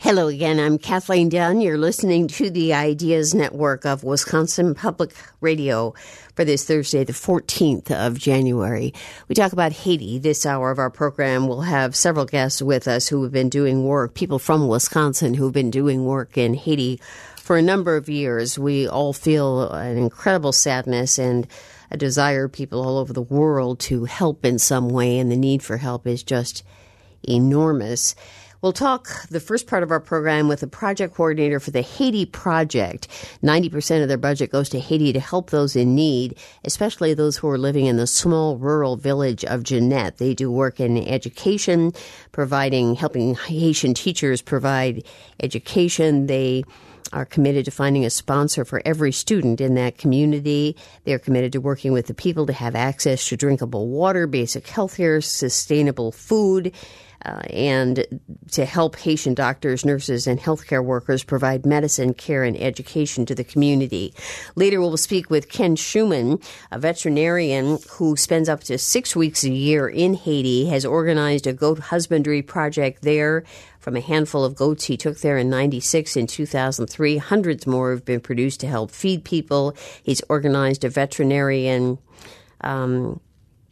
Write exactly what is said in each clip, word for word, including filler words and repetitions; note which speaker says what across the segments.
Speaker 1: Hello again. I'm Kathleen Dunn. You're listening to the Ideas Network of Wisconsin Public Radio for this Thursday, the fourteenth of January. We talk about Haiti. This hour of our program will have several guests with us who have been doing work, people from Wisconsin who've been doing work in Haiti for a number of years. We all feel an incredible sadness and a desire, people all over the world, to help in some way, and the need for help is just enormous. We'll talk the first part of our program with the project coordinator for the Haiti Project. ninety percent of their budget goes to Haiti to help those in need, especially those who are living in the small rural village of Jeannette. They do work in education, providing, helping Haitian teachers provide education. They are committed to finding a sponsor for every student in that community. They're committed to working with the people to have access to drinkable water, basic health care, sustainable food, Uh, and to help Haitian doctors, nurses, and healthcare workers provide medicine, care, and education to the community. Later, we'll speak with Ken Schumann, a veterinarian who spends up to six weeks a year in Haiti, has organized a goat husbandry project there from a handful of goats he took there in ninety-six and two thousand three. Hundreds more have been produced to help feed people. He's organized a veterinarian um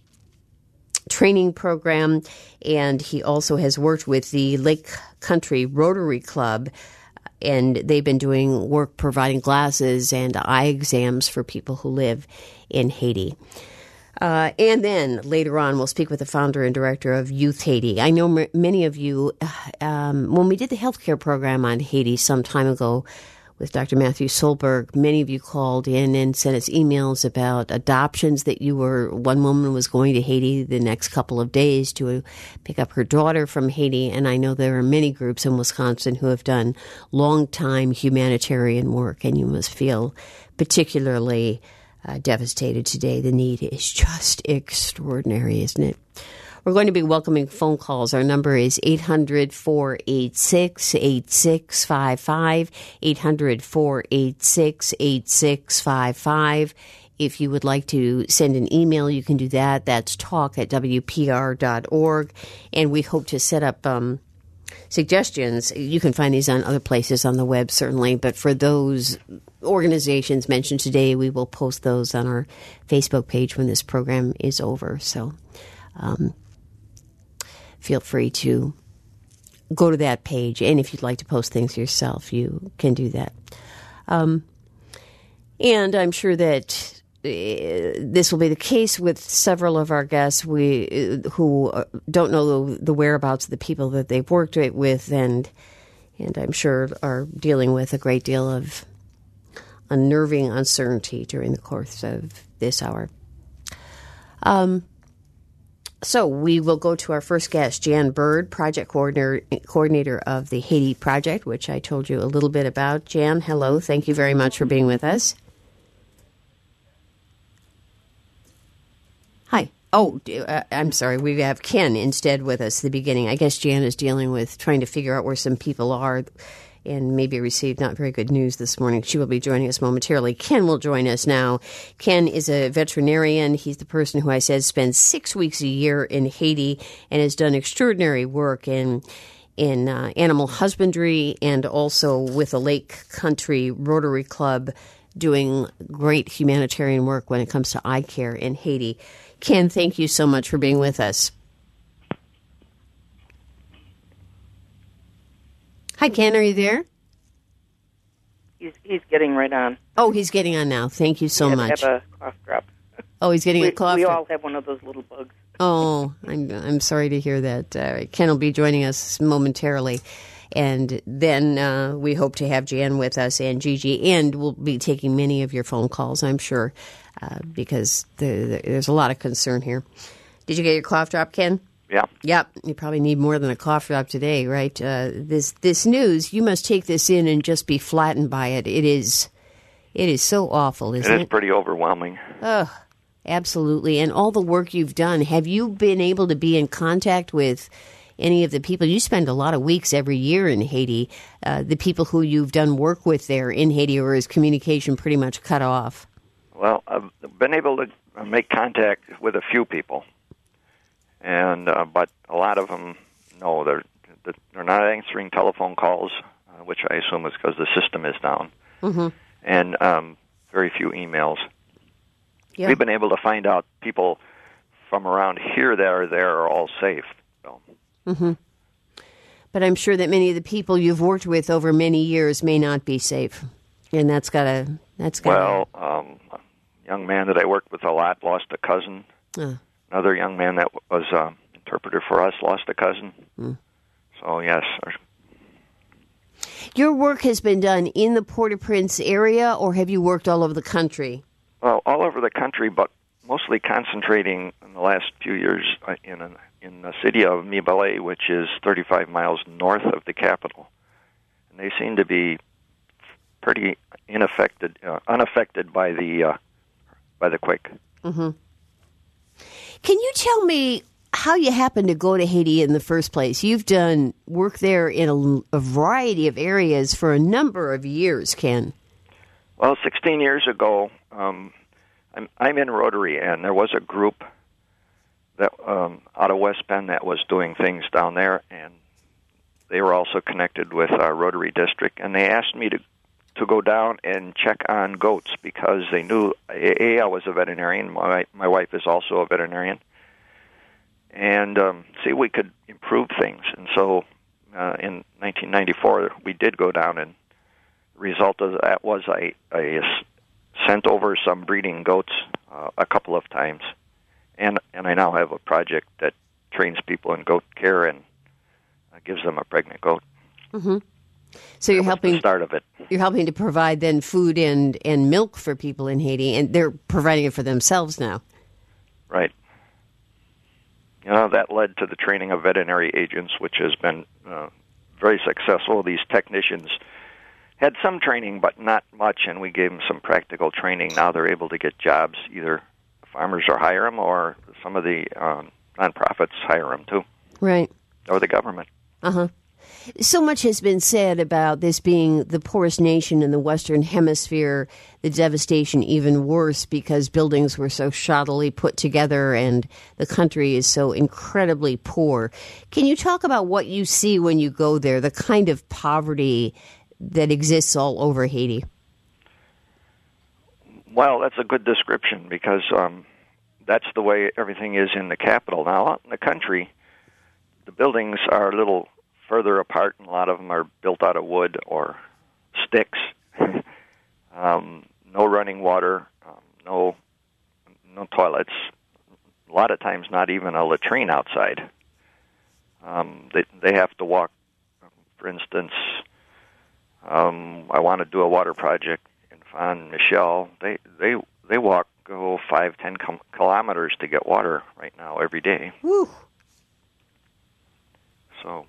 Speaker 1: training program, and he also has worked with the Lake Country Rotary Club, and they've been doing work providing glasses and eye exams for people who live in Haiti. Uh, and then later on, we'll speak with the founder and director of Youth Haiti. I know m- many of you, um, when we did the healthcare program on Haiti some time ago with Doctor Matthew Solberg, many of you called in and sent us emails about adoptions that you were, one woman was going to Haiti the next couple of days to pick up her daughter from Haiti. And I know there are many groups in Wisconsin who have done long-time humanitarian work, and you must feel particularly uh, devastated today. The need is just extraordinary, isn't it? We're going to be welcoming phone calls. Our number is eight hundred, four eight six, eight six five five, eight hundred, four eight six, eight six five five. If you would like to send an email, you can do that. That's talk at w p r dot org. And we hope to set up um, suggestions. You can find these on other places on the web, certainly. But for those organizations mentioned today, we will post those on our Facebook page when this program is over. So um feel free to go to that page. And if you'd like to post things yourself, you can do that. Um, and I'm sure that uh, this will be the case with several of our guests we uh, who don't know the, the whereabouts of the people that they've worked with, and and I'm sure are dealing with a great deal of unnerving uncertainty during the course of this hour. Um. So we will go to our first guest, Jan Bird, project coordinator, coordinator of the Haiti Project, which I told you a little bit about. Jan, hello. Thank you very much for being with us. Hi. Oh, uh, I'm sorry. We have Ken instead with us at the beginning. I guess Jan is dealing with trying to figure out where some people are and maybe received not very good news this morning. She will be joining us momentarily. Ken will join us now. Ken is a veterinarian. He's the person who I said spends six weeks a year in Haiti and has done extraordinary work in in uh, animal husbandry and also with the Lake Country Rotary Club, doing great humanitarian work when it comes to eye care in Haiti. Ken, thank you so much for being with us. Hi, Ken. Are you there?
Speaker 2: He's he's getting right on.
Speaker 1: Oh, he's getting on now. Thank you so
Speaker 2: we
Speaker 1: much.
Speaker 2: Have a cough drop.
Speaker 1: Oh, he's getting
Speaker 2: we,
Speaker 1: a cough
Speaker 2: We
Speaker 1: drop.
Speaker 2: all have one of those little bugs.
Speaker 1: Oh, I'm I'm sorry to hear that. Uh, Ken will be joining us momentarily, and then uh, we hope to have Jan with us and Gigi, and we'll be taking many of your phone calls, I'm sure, uh, because the, the, there's a lot of concern here. Did you get your cough drop, Ken?
Speaker 3: Yeah.
Speaker 1: Yep. You probably need more than a cough drop today, right? Uh, this this news, you must take this in and just be flattened by it. It is, it is so awful, isn't it?
Speaker 3: It is pretty overwhelming.
Speaker 1: Ugh, absolutely. And all the work you've done, have you been able to be in contact with any of the people? You spend a lot of weeks every year in Haiti. Uh, the people who you've done work with there in Haiti, or is communication pretty much cut off?
Speaker 3: Well, I've been able to make contact with a few people. And uh, but a lot of them, no, they're they're not answering telephone calls, uh, which I assume is because the system is down,
Speaker 1: Mm-hmm.
Speaker 3: and um, very few emails.
Speaker 1: Yeah.
Speaker 3: We've been able to find out people from around here that are there are all safe. So.
Speaker 1: Mm-hmm. But I'm sure that many of the people you've worked with over many years may not be safe, and that's gotta that's gotta.
Speaker 3: Well, um, a young man that I worked with a lot lost a cousin.
Speaker 1: Uh.
Speaker 3: Another young man that was an interpreter for us lost a cousin.
Speaker 1: Mm.
Speaker 3: So yes.
Speaker 1: Your work has been done in the Port-au-Prince area, or have you worked all over the country?
Speaker 3: Well, all over the country, but mostly concentrating in the last few years in a, in the city of Mibale, which is thirty-five miles north of the capital. And they seem to be pretty unaffected, uh, unaffected by the uh, by the quake.
Speaker 1: Mm-hmm. Can you tell me how you happened to go to Haiti in the first place? You've done work there in a, a variety of areas for a number of years, Ken.
Speaker 3: Well, sixteen years ago, um, I'm, I'm in Rotary, and there was a group that um, out of West Bend that was doing things down there, and they were also connected with our Rotary district, and they asked me to to go down and check on goats because they knew, A, I was a veterinarian, my, my wife is also a veterinarian, and um, see if we could improve things. And so uh, in nineteen ninety-four, we did go down, and the result of that was I, I sent over some breeding goats uh, a couple of times, and, and I now have a project that trains people in goat care and uh, gives them a pregnant goat.
Speaker 1: Mm-hmm. So you're
Speaker 3: that was
Speaker 1: helping
Speaker 3: the start of it.
Speaker 1: You're helping to provide then food and, and milk for people in Haiti, and they're providing it for themselves now.
Speaker 3: Right. You know, that led to the training of veterinary agents, which has been uh, very successful. These technicians had some training, but not much, and we gave them some practical training. Now they're able to get jobs. Either farmers or hire them, or some of the um, nonprofits hire them too.
Speaker 1: Right.
Speaker 3: Or the government.
Speaker 1: Uh-huh. So much has been said about this being the poorest nation in the Western Hemisphere, the devastation even worse because buildings were so shoddily put together and the country is so incredibly poor. Can you talk about what you see when you go there, the kind of poverty that exists all over Haiti?
Speaker 3: Well, that's a good description because um, that's the way everything is in the capital. Now, out in the country, the buildings are a little further apart, and a lot of them are built out of wood or sticks. um, no running water, um, no no toilets. A lot of times, not even a latrine outside. Um, they they have to walk. For instance, um, I want to do a water project in Fond Michel. They they they walk go five ten com- kilometers to get water right now every day.
Speaker 1: Woo.
Speaker 3: So.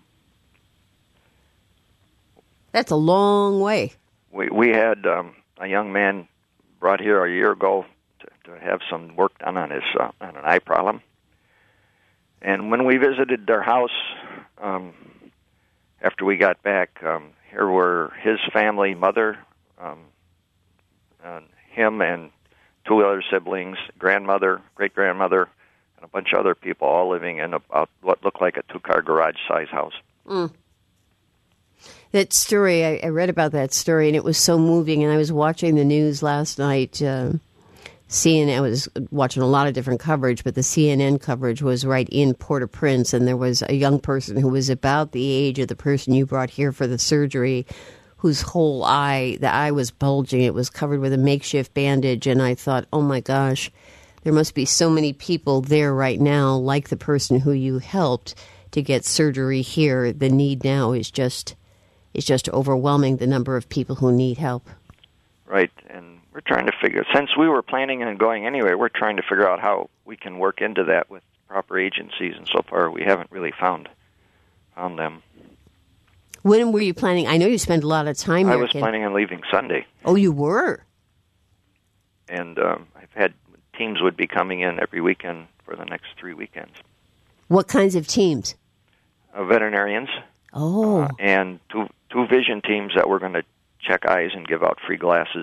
Speaker 1: That's a long way.
Speaker 3: We we had um, a young man brought here a year ago to, to have some work done on his uh, on an eye problem. And when we visited their house um, after we got back, um, here were his family, mother, um, and him, and two other siblings, grandmother, great grandmother, and a bunch of other people, all living in about what looked like a two car garage size house.
Speaker 1: Mm. That story, I, I read about that story, and it was so moving. And I was watching the news last night. Uh, C N N, I was watching a lot of different coverage, but the C N N coverage was right in Port-au-Prince, and there was a young person who was about the age of the person you brought here for the surgery, whose whole eye, the eye was bulging. It was covered with a makeshift bandage, and I thought, oh my gosh, there must be so many people there right now, like the person who you helped to get surgery here. The need now is just... It's just overwhelming, the number of people who need help.
Speaker 3: Right, and we're trying to figure, since we were planning on going anyway, we're trying to figure out how we can work into that with proper agencies, and so far we haven't really found found them.
Speaker 1: When were you planning? I know you spent a lot of time there.
Speaker 3: I was
Speaker 1: Ken.
Speaker 3: planning on leaving Sunday.
Speaker 1: Oh, you were?
Speaker 3: And um, I've had teams would be coming in every weekend for the next three weekends.
Speaker 1: What kinds of teams?
Speaker 3: Uh, veterinarians.
Speaker 1: Oh.
Speaker 3: Uh, and two two vision teams that were going to check eyes and give out free glasses.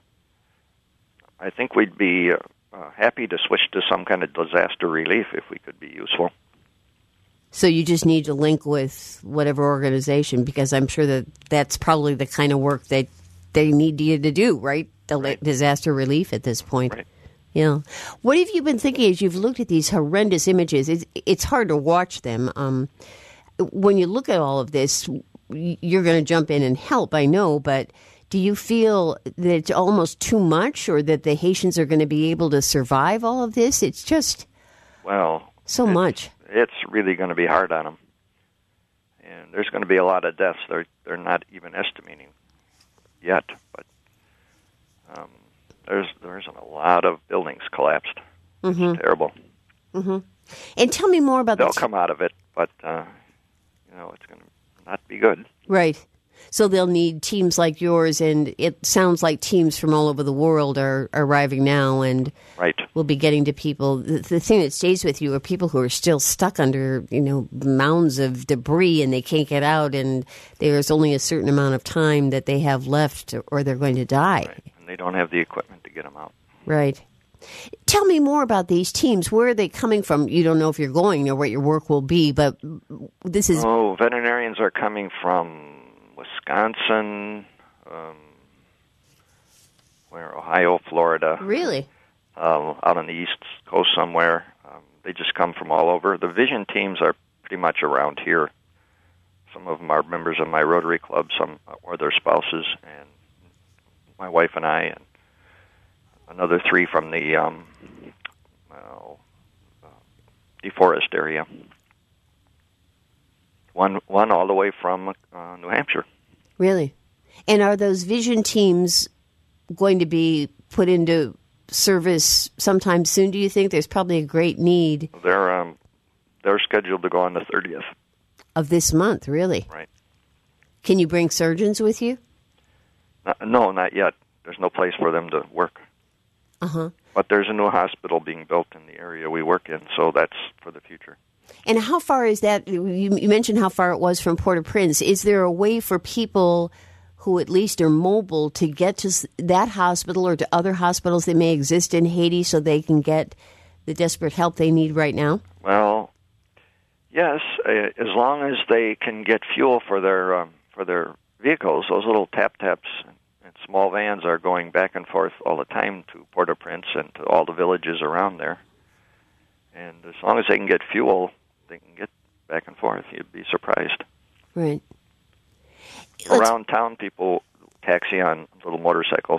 Speaker 3: I think we'd be uh, uh, happy to switch to some kind of disaster relief if we could be useful.
Speaker 1: So you just need to link with whatever organization, because I'm sure that that's probably the kind of work that they need you to do, right? The
Speaker 3: Right.
Speaker 1: disaster relief at this point.
Speaker 3: Right.
Speaker 1: Yeah. What have you been thinking as you've looked at these horrendous images? It's, it's hard to watch them. Um, when you look at all of this, you're going to jump in and help, I know, but do you feel that it's almost too much, or that the Haitians are going to be able to survive all of this? It's just
Speaker 3: Well,
Speaker 1: so
Speaker 3: it's,
Speaker 1: much.
Speaker 3: It's really going to be hard on them, and there's going to be a lot of deaths. They're they're not even estimating yet, but um, there's there's a lot of buildings collapsed.
Speaker 1: Mm-hmm.
Speaker 3: It's terrible.
Speaker 1: Mm-hmm. And tell me more about
Speaker 3: They'll
Speaker 1: the t-
Speaker 3: come out of it, but uh, you know it's going to not be good.
Speaker 1: Right. So they'll need teams like yours, and it sounds like teams from all over the world are arriving now, and
Speaker 3: Right.
Speaker 1: we'll be getting to people. The, the thing that stays with you are people who are still stuck under, you know, mounds of debris, and they can't get out, and there's only a certain amount of time that they have left, or they're going to die.
Speaker 3: Right. And they don't have the equipment to get them out.
Speaker 1: Right. Tell me more about these teams. Where are they coming from? You don't know if you're going or what your work will be, but this is...
Speaker 3: Oh, veterinarians are coming from Wisconsin, um, where Ohio, Florida.
Speaker 1: Really?
Speaker 3: Uh, out on the East Coast somewhere. Um, they just come from all over. The vision teams are pretty much around here. Some of them are members of my Rotary Club, some or their spouses, and my wife and I, and another three from the um, well, uh, DeForest area. One, one all the way from uh, New Hampshire.
Speaker 1: Really? And are those vision teams going to be put into service sometime soon, do you think? There's probably a great need.
Speaker 3: They're um, they're scheduled to go on the thirtieth.
Speaker 1: Of this month, really?
Speaker 3: Right.
Speaker 1: Can you bring surgeons with you?
Speaker 3: Uh, no, not yet. There's no place for them to work.
Speaker 1: Uh-huh.
Speaker 3: But there's a new hospital being built in the area we work in, so that's for the future.
Speaker 1: And how far is that? You, you mentioned how far it was from Port-au-Prince. Is there a way for people who at least are mobile to get to s- that hospital or to other hospitals that may exist in Haiti so they can get the desperate help they need right now?
Speaker 3: Well, yes, uh, as long as they can get fuel for their um, for their vehicles. Those little tap-taps and small vans are going back and forth all the time to Port-au-Prince and to all the villages around there. And as long as they can get fuel, they can get back and forth. You'd be surprised.
Speaker 1: Right. Let's-
Speaker 3: Around town, people taxi on little motorcycles.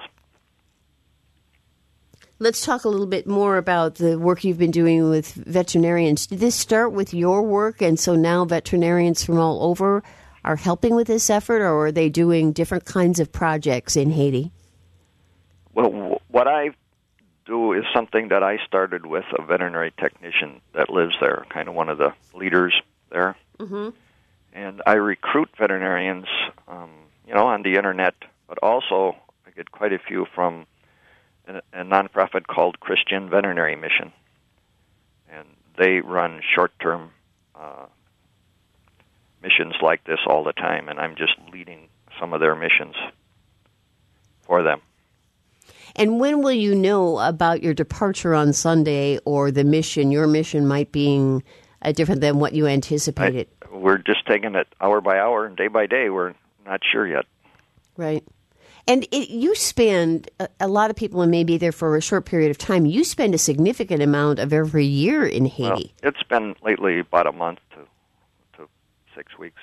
Speaker 1: Let's talk a little bit more about the work you've been doing with veterinarians. Did this start with your work, and so now veterinarians from all over are helping with this effort, or are they doing different kinds of projects in Haiti?
Speaker 3: Well, w- what I do is something that I started with a veterinary technician that lives there, kind of one of the leaders there.
Speaker 1: Mm-hmm.
Speaker 3: And I recruit veterinarians, um, you know, on the internet, but also I get quite a few from a, a nonprofit called Christian Veterinary Mission. And they run short-term uh, missions like this all the time, and I'm just leading some of their missions for them.
Speaker 1: And when will you know about your departure on Sunday, or the mission, your mission might be uh, different than what you anticipated?
Speaker 3: I, we're just taking it hour by hour and day by day. We're not sure yet.
Speaker 1: Right. And it, you spend, a, a lot of people may be there for a short period of time. You spend a significant amount of every year in Haiti.
Speaker 3: Well, it's been lately about a month to to six weeks.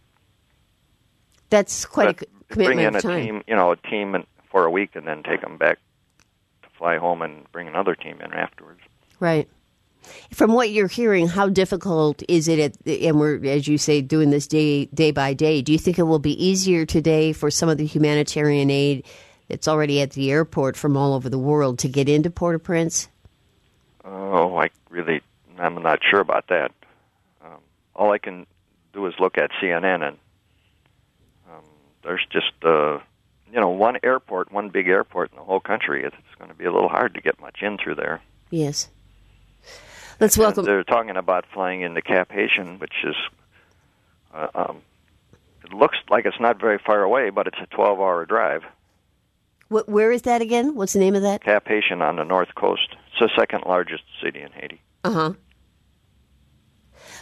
Speaker 1: That's quite
Speaker 3: But
Speaker 1: a c- commitment
Speaker 3: bring in
Speaker 1: of
Speaker 3: a
Speaker 1: time.
Speaker 3: team, you know, a team in, for a week, and then take them back to fly home and bring another team in afterwards.
Speaker 1: Right. From what you're hearing, how difficult is it, at, and we're, as you say, doing this day day by day, do you think it will be easier today for some of the humanitarian aid that's already at the airport from all over the world to get into Port-au-Prince?
Speaker 3: Oh, I really, I'm not sure about that. Um, all I can do is look at C N N, and um, there's just, uh, you know, one airport, one big airport in the whole country. It's going to be a little hard to get much in through there.
Speaker 1: Yes. Let's welcome.
Speaker 3: And they're talking about flying into Cap Haitian, which is, uh, um, it looks like it's not very far away, but it's a twelve-hour drive.
Speaker 1: Wh- where is that again? What's the name of that?
Speaker 3: Cap Haitian on the north coast. It's the second largest city in Haiti.
Speaker 1: Uh-huh.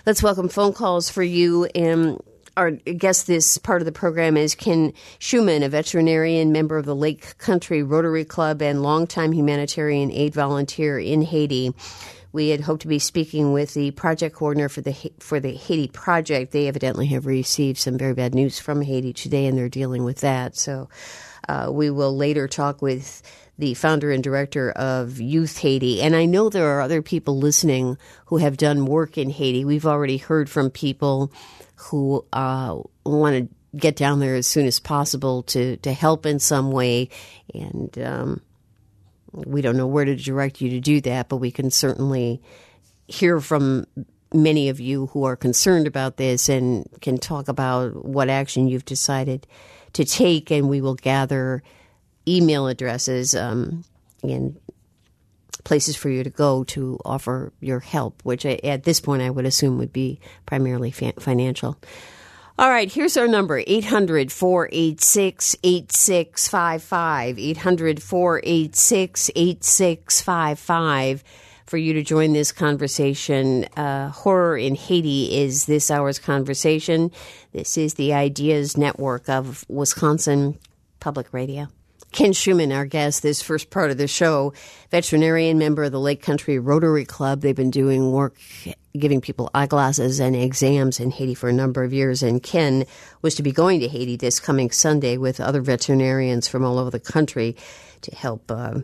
Speaker 1: Let's welcome phone calls for you. And our guest this part of the program is Ken Schuman, a veterinarian, member of the Lake Country Rotary Club, and longtime humanitarian aid volunteer in Haiti. We had hoped to be speaking with the project coordinator for the for the Haiti project. They evidently have received some very bad news from Haiti today, and they're dealing with that. So uh, we will later talk with the founder and director of Youth Haiti. And I know there are other people listening who have done work in Haiti. We've already heard from people who uh, want to get down there as soon as possible to, to help in some way. And um, we don't know where to direct you to do that, but we can certainly hear from many of you who are concerned about this and can talk about what action you've decided to take, and we will gather email addresses um, and places for you to go to offer your help, which I, at this point I would assume would be primarily fa- financial. All right, here's our number, eight hundred, four eight six, eight six five five, eight hundred, four eight six, eight six five five, for you to join this conversation. Uh, horror in Haiti is this hour's conversation. This is the Ideas Network of Wisconsin Public Radio. Ken Schuman, our guest, this first part of the show, veterinarian, member of the Lake Country Rotary Club. They've been doing work giving people eyeglasses and exams in Haiti for a number of years. And Ken was to be going to Haiti this coming Sunday with other veterinarians from all over the country to help uh,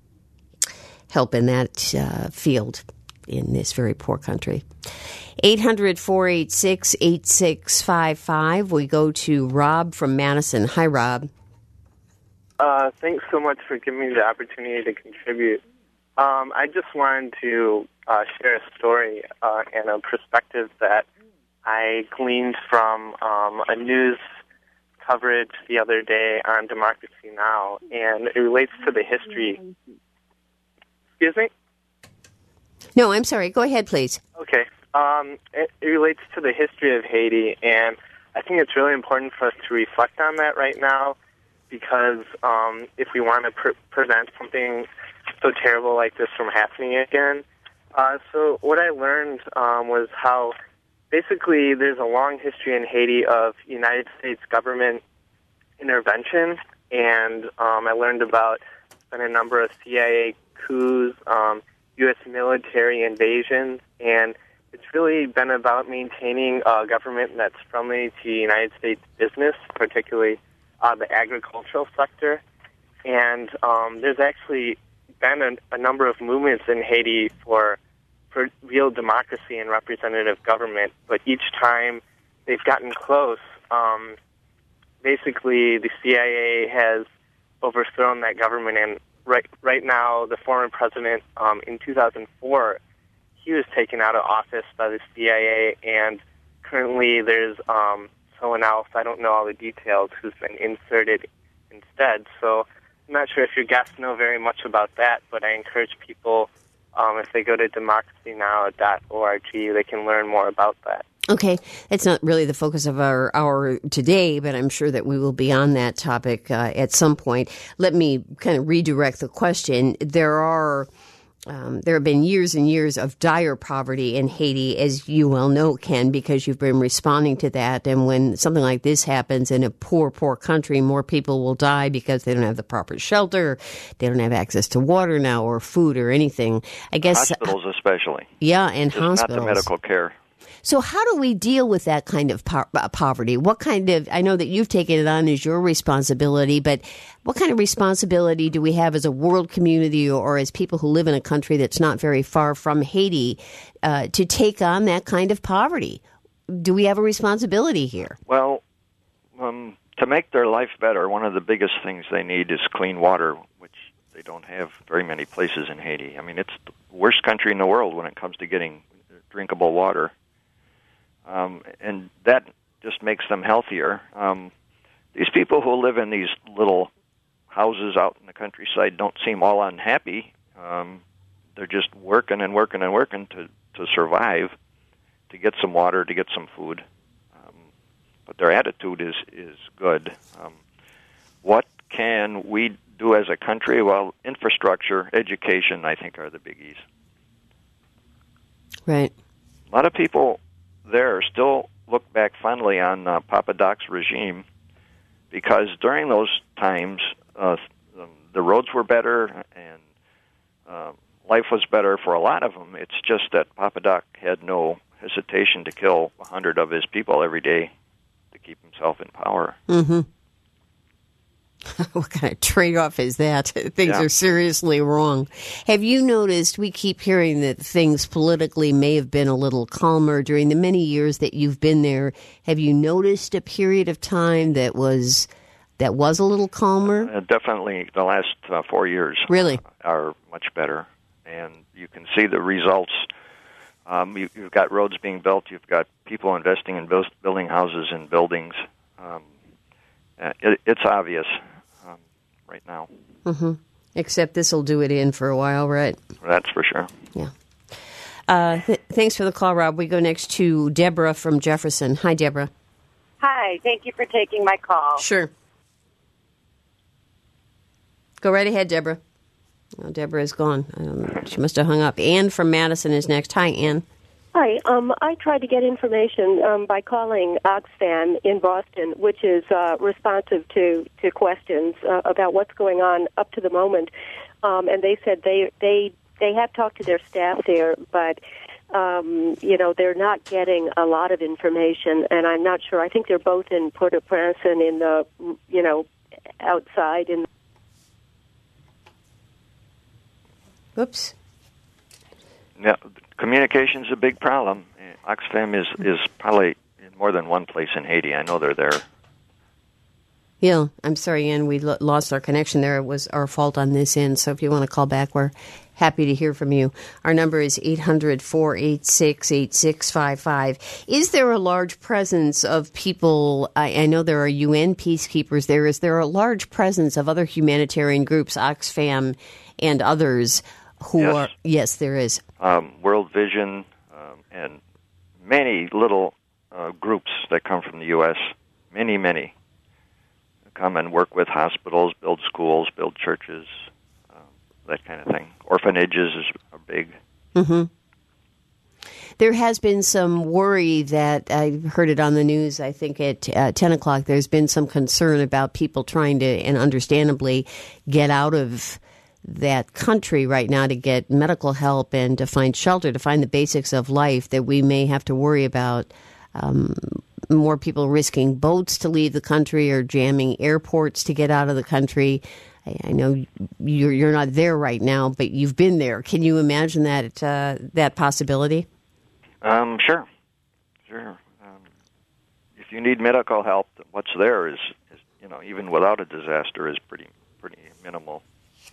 Speaker 1: help in that uh, field in this very poor country. eight hundred, four eight six, eight six five five. We go to Rob from Madison. Hi, Rob.
Speaker 4: Uh, thanks so much for giving me the opportunity to contribute. Um, I just wanted to uh, share a story uh, and a perspective that I gleaned from um, a news coverage the other day on Democracy Now!, and it relates to the history. Excuse me?
Speaker 1: No, I'm sorry. Go ahead, please.
Speaker 4: Okay. Um, it, it relates to the history of Haiti, and I think it's really important for us to reflect on that right now, because um, if we want to pre- prevent something so terrible like this from happening again. Uh, so what I learned um, was how basically there's a long history in Haiti of United States government intervention, and um, I learned about been a number of C I A coups, um, U S military invasions, and it's really been about maintaining a government that's friendly to United States business, particularly Uh, the agricultural sector. And um, there's actually been a, a number of movements in Haiti for for real democracy and representative government, but each time they've gotten close, um, basically the C I A has overthrown that government. And right right now, the former president, um, in two thousand four, he was taken out of office by the C I A, and currently there's um, someone else, I don't know all the details, who's been inserted instead. So I'm not sure if your guests know very much about that, but I encourage people, um, if they go to democracy now dot org, they can learn more about that.
Speaker 1: Okay. It's not really the focus of our hour today, but I'm sure that we will be on that topic uh, at some point. Let me kind of redirect the question. There are... Um, there have been years and years of dire poverty in Haiti, as you well know, Ken, because you've been responding to that. And when something like this happens in a poor, poor country, more people will die because they don't have the proper shelter. They don't have access to water now or food or anything. I guess
Speaker 3: hospitals especially.
Speaker 1: Yeah, and
Speaker 3: Just
Speaker 1: hospitals.
Speaker 3: Not the medical care.
Speaker 1: So how do we deal with that kind of po- poverty? What kind of, I know that you've taken it on as your responsibility, but what kind of responsibility do we have as a world community or as people who live in a country that's not very far from Haiti uh, to take on that kind of poverty? Do we have a responsibility here?
Speaker 3: Well, um, to make their life better, one of the biggest things they need is clean water, which they don't have very many places in Haiti. I mean, it's the worst country in the world when it comes to getting drinkable water. Um, and that just makes them healthier. Um, these people who live in these little houses out in the countryside don't seem all unhappy. Um, they're just working and working and working to, to survive, to get some water, to get some food. Um, but their attitude is, is good. Um, what can we do as a country? Well, infrastructure, education, I think, are the biggies.
Speaker 1: Right.
Speaker 3: A lot of people there still look back fondly on uh, Papa Doc's regime, because during those times, uh, the roads were better and uh, life was better for a lot of them. It's just that Papa Doc had no hesitation to kill a hundred of his people every day to keep himself in power.
Speaker 1: Mm-hmm. What kind of trade-off is that? Things
Speaker 3: Yeah.
Speaker 1: are seriously wrong. Have you noticed, we keep hearing that things politically may have been a little calmer during the many years that you've been there. Have you noticed a period of time that was that was a little calmer?
Speaker 3: Uh, definitely the last uh, four years
Speaker 1: Really?
Speaker 3: are much better. And you can see the results. Um, you, you've got roads being built. You've got people investing in build, building houses and buildings. Um, uh, it, it's obvious um, right now.
Speaker 1: Mm-hmm. Except this will do it in for a while, right?
Speaker 3: That's for sure.
Speaker 1: Yeah. Uh, th- thanks for the call, Rob. We go next to Deborah from Jefferson. Hi, Deborah.
Speaker 5: Hi, thank you for taking my call.
Speaker 1: Sure. Go right ahead, Deborah. Oh, Deborah is gone. Um, she must have hung up. Ann from Madison is next. Hi, Ann.
Speaker 6: Hi. Um, I tried to get information um, by calling Oxfam in Boston, which is uh, responsive to, to questions uh, about what's going on up to the moment. Um, and they said they they they have talked to their staff there, but um, you know they're not getting a lot of information. And I'm not sure. I think they're both in Port-au-Prince and in the you know outside in.
Speaker 1: Oops.
Speaker 3: Yeah, communication's a big problem. Oxfam is, is probably in more than one place in Haiti. I know they're there.
Speaker 1: Yeah, I'm sorry, Ann. We lo- lost our connection there. It was our fault on this end. So if you want to call back, we're happy to hear from you. Our number is eight hundred, four eight six, eight six five five. Is there a large presence of people? I, I know there are U N peacekeepers there. Is there a large presence of other humanitarian groups, Oxfam and others, who
Speaker 3: Yes.
Speaker 1: are... Yes, there is.
Speaker 3: Um, World Vision um, and many little uh, groups that come from the U S, many, many, come and work with hospitals, build schools, build churches, um, that kind of thing. Orphanages are big.
Speaker 1: Mm-hmm. There has been some worry that I heard it on the news, I think at uh, ten o'clock, there's been some concern about people trying to, and understandably, get out of that country right now to get medical help and to find shelter, to find the basics of life, that we may have to worry about um, more people risking boats to leave the country or jamming airports to get out of the country. I, I know you're, you're not there right now, but you've been there. Can you imagine that uh, that possibility?
Speaker 3: Um, sure, sure. Um, if you need medical help, what's there is, is, you know, even without a disaster, is pretty pretty minimal.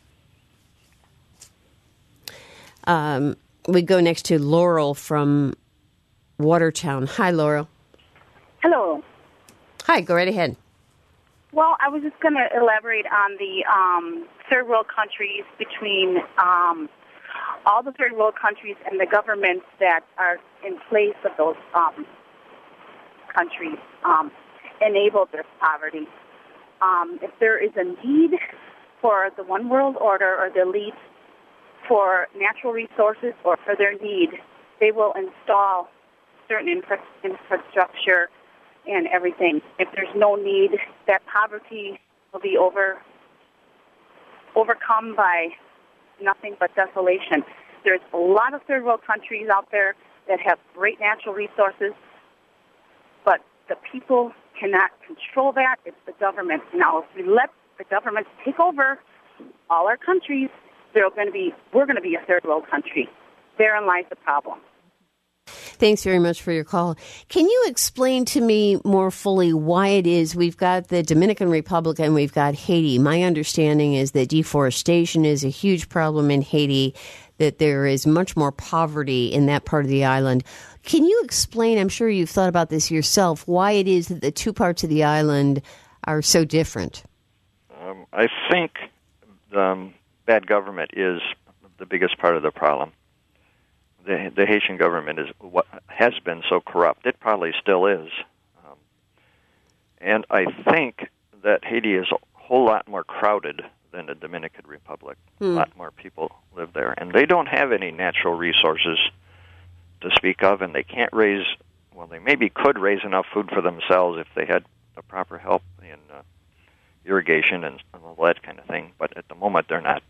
Speaker 1: Um, we go next to Laurel from Watertown. Hi, Laurel.
Speaker 7: Hello.
Speaker 1: Hi, go right ahead.
Speaker 7: Well, I was just going to elaborate on the um, third world countries between um, all the third world countries and the governments that are in place of those um, countries um, enable this poverty. Um, if there is a need for the one world order or the elites for natural resources or for their need, they will install certain infra- infrastructure and everything. If there's no need, that poverty will be over overcome by nothing but desolation. There's a lot of third world countries out there that have great natural resources, but the people cannot control that. It's the government. Now, if we let the government take over all our countries, they're going to be we're going to be a third world country. Therein lies the problem.
Speaker 1: Thanks very much for your call. Can you explain to me more fully why it is we've got the Dominican Republic and we've got Haiti? My understanding is that deforestation is a huge problem in Haiti, that there is much more poverty in that part of the island. Can you explain, I'm sure you've thought about this yourself, why it is that the two parts of the island are so different?
Speaker 3: Um, I think um, bad government is the biggest part of the problem. The, the Haitian government is what has been so corrupt. It probably still is. Um, and I think that Haiti is a whole lot more crowded than the Dominican Republic.
Speaker 1: Hmm.
Speaker 3: A lot more people live there. And they don't have any natural resources to speak of, and they can't raise, well, they maybe could raise enough food for themselves if they had the proper help in uh, irrigation and all that kind of thing. But at the moment, they're not.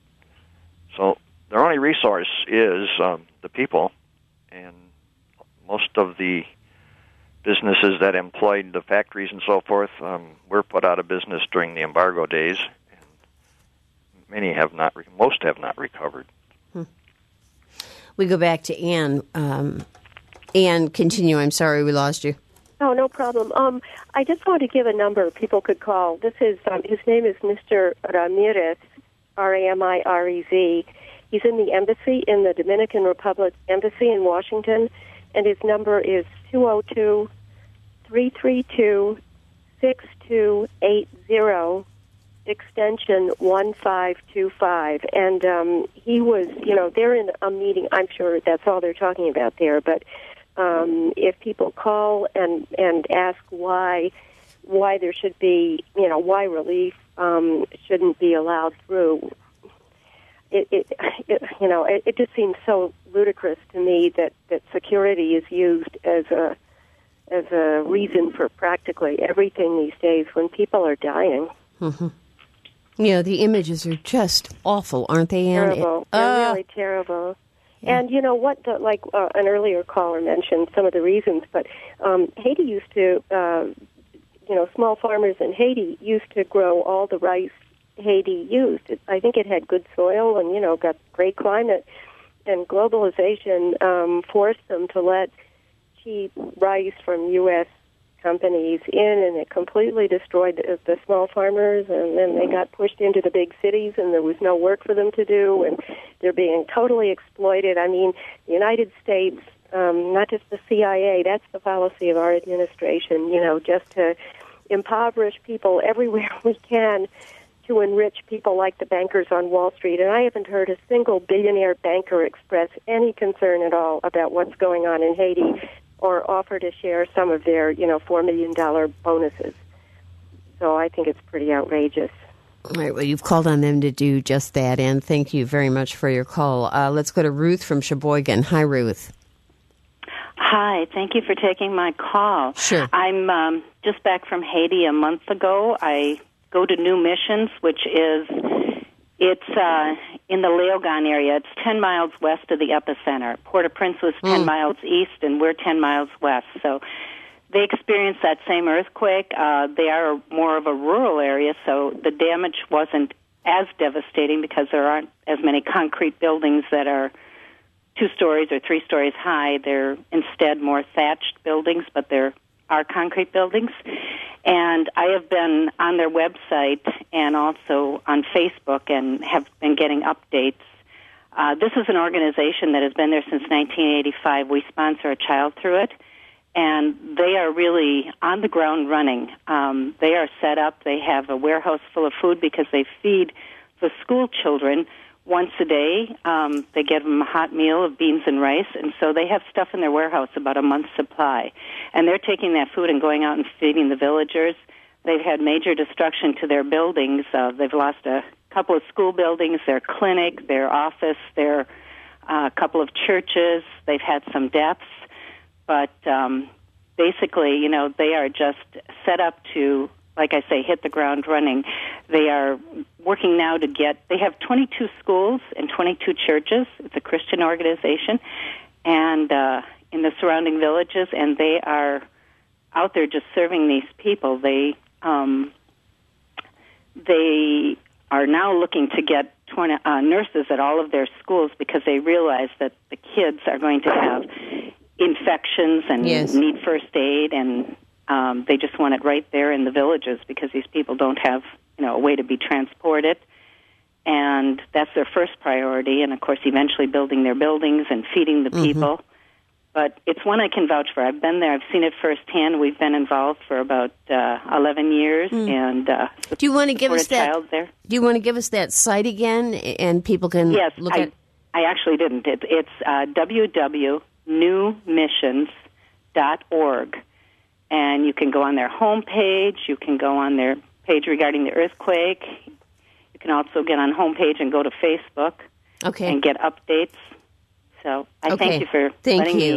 Speaker 3: So their only resource is um, the people, and most of the businesses that employed the factories and so forth um, were put out of business during the embargo days, and many have not. Re- most have not recovered.
Speaker 1: Hmm. We go back to Anne. Um, Anne, continue. I'm sorry we lost you.
Speaker 6: Oh, no problem. Um, I just want to give a number people could call. This is um, his name is Mister Ramirez, R A M I R E Z. He's in the embassy in the Dominican Republic embassy in Washington, and his number is two oh two, three three two, six two eight zero, extension one five two five. And um, he was, you know, they're in a meeting. I'm sure that's all they're talking about there, but Um, if people call and, and ask why why there should be, you know, why relief um, shouldn't be allowed through, it, it, it you know, it, it just seems so ludicrous to me that, that security is used as a as a reason for practically everything these days when people are dying.
Speaker 1: Mm-hmm. You know, the images are just awful, aren't they, Anne?
Speaker 6: Terrible.
Speaker 1: It,
Speaker 6: They're
Speaker 1: uh,
Speaker 6: really terrible.
Speaker 1: Yeah.
Speaker 6: And you know what, the, like uh, an earlier caller mentioned some of the reasons, but um, Haiti used to, uh, you know, small farmers in Haiti used to grow all the rice Haiti used. It, I think it had good soil and, you know, got great climate. And globalization um, forced them to let cheap rice from U S companies in, and it completely destroyed the, the small farmers, and then they got pushed into the big cities, and there was no work for them to do, and they're being totally exploited. I mean, the United States, um, not just the C I A, that's the policy of our administration, you know, just to impoverish people everywhere we can to enrich people like the bankers on Wall Street. And I haven't heard a single billionaire banker express any concern at all about what's going on in Haiti, or offer to share some of their, you know, four million dollars bonuses. So I think it's pretty outrageous.
Speaker 1: All right, well, you've called on them to do just that, and thank you very much for your call. Uh, let's go to Ruth from Sheboygan. Hi, Ruth.
Speaker 8: Hi, thank you for taking my call.
Speaker 1: Sure.
Speaker 8: I'm um, just back from Haiti a month ago. I go to New Missions, which is, it's uh, in the Léogâne area. It's ten miles west of the epicenter. Port-au-Prince was ten mm. miles east, and we're ten miles west. So they experienced that same earthquake. Uh, they are more of a rural area, so the damage wasn't as devastating because there aren't as many concrete buildings that are two stories or three stories high. They're instead more thatched buildings, but there are concrete buildings. And I have been on their website and also on Facebook and have been getting updates. Uh, this is an organization that has been there since nineteen eighty-five. We sponsor a child through it, and they are really on the ground running. Um, they are set up. They have a warehouse full of food because they feed the school children once a day. Um, they give them a hot meal of beans and rice, and so they have stuff in their warehouse, about a month's supply. And they're taking that food and going out and feeding the villagers. They've had major destruction to their buildings. Uh, they've lost a couple of school buildings, their clinic, their office, their uh, couple of churches. They've had some deaths. But um, basically, you know, they are just set up to, like I say, hit the ground running. They are working now to get, they have twenty-two schools and twenty-two churches. It's a Christian organization, and uh, in the surrounding villages, and they are out there just serving these people. They um, they are now looking to get twenty, uh, nurses at all of their schools because they realize that the kids are going to have infections and
Speaker 1: yes.
Speaker 8: need first aid, and um, they just want it right there in the villages because these people don't have, you know, a way to be transported. And that's their first priority, and, of course, eventually building their buildings and feeding the mm-hmm. people. But it's one I can vouch for. I've been there. I've seen it firsthand. We've been involved for about uh, eleven years, mm. and uh,
Speaker 1: do you want to give us that?
Speaker 8: Child there.
Speaker 1: Do you want to give us that site again, and people can
Speaker 8: yes,
Speaker 1: look
Speaker 8: I,
Speaker 1: at?
Speaker 8: I actually didn't. It, it's uh, w w w dot new missions dot org, and you can go on their homepage. You can go on their page regarding the earthquake. You can also get on homepage and go to Facebook
Speaker 1: okay.
Speaker 8: and get updates. So I
Speaker 1: okay.
Speaker 8: thank you for
Speaker 1: thank
Speaker 8: letting
Speaker 1: you.
Speaker 8: me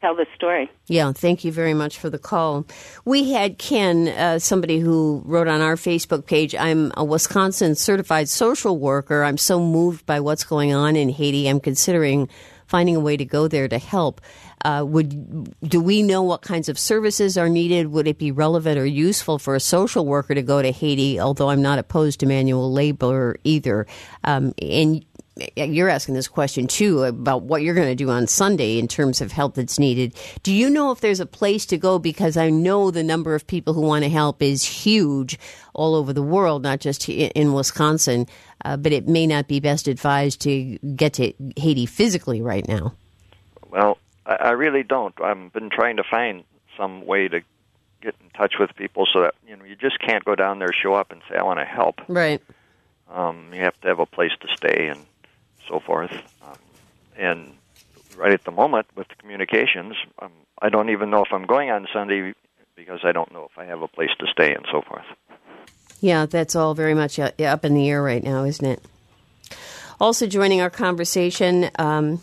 Speaker 8: tell the story.
Speaker 1: Yeah, thank you very much for the call. We had Ken, uh, somebody who wrote on our Facebook page, I'm a Wisconsin certified social worker. I'm so moved by what's going on in Haiti. I'm considering finding a way to go there to help. Uh, would do we know what kinds of services are needed? Would it be relevant or useful for a social worker to go to Haiti, although I'm not opposed to manual labor either? Um, and you're asking this question, too, about what you're going to do on Sunday in terms of help that's needed. Do you know if there's a place to go? Because I know the number of people who want to help is huge all over the world, not just in Wisconsin, uh, but it may not be best advised to get to Haiti physically right now.
Speaker 3: Well, I really don't. I've been trying to find some way to get in touch with people so that, you know, you just can't go down there, show up, and say, I want to help.
Speaker 1: Right.
Speaker 3: Um, you have to have a place to stay and so forth. Um, and right at the moment with the communications, um, I don't even know if I'm going on Sunday because I don't know if I have a place to stay and so forth.
Speaker 1: Yeah, that's all very much up in the air right now, isn't it? Also joining our conversation um,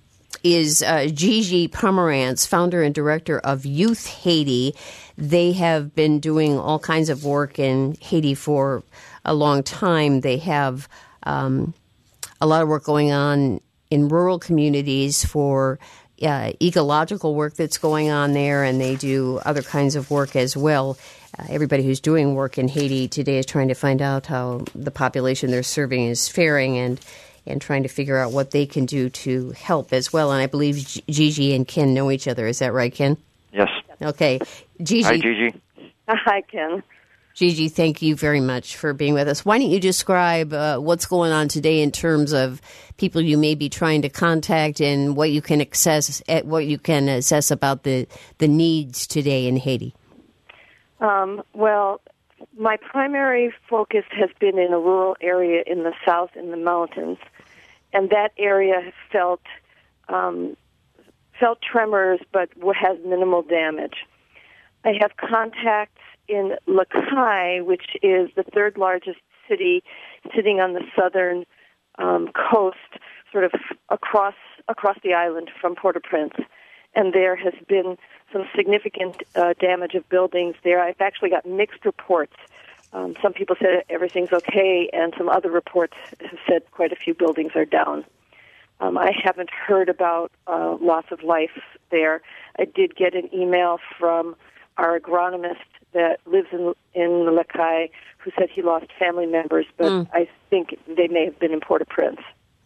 Speaker 1: is uh, Gigi Pomerantz, founder and director of Youth Haiti. They have been doing all kinds of work in Haiti for a long time. They have um, a lot of work going on in rural communities for uh, ecological work that's going on there, and they do other kinds of work as well. Uh, everybody who's doing work in Haiti today is trying to find out how the population they're serving is faring and and trying to figure out what they can do to help as well. And I believe G- Gigi and Ken know each other. Is that right, Ken?
Speaker 3: Yes.
Speaker 1: Okay. Gigi.
Speaker 3: Hi, Gigi.
Speaker 6: Hi, Ken.
Speaker 1: Gigi, thank you very much for being with us. Why don't you describe uh, what's going on today in terms of people you may be trying to contact and what you can access, what you can assess about the, the needs today in Haiti?
Speaker 6: Um, well, my primary focus has been in a rural area in the south in the mountains, and that area felt um, felt tremors but has minimal damage. I have contacts in Lakai, which is the third largest city sitting on the southern um, coast, sort of across across the island from Port-au-Prince. And there has been some significant uh, damage of buildings there. I've actually got mixed reports. Um, some people said everything's okay, and some other reports have said quite a few buildings are down. Um, I haven't heard about uh, loss of life there. I did get an email from our agronomist that lives in in Lakai who said he lost family members, but mm. I think they may have been in Port-au-Prince.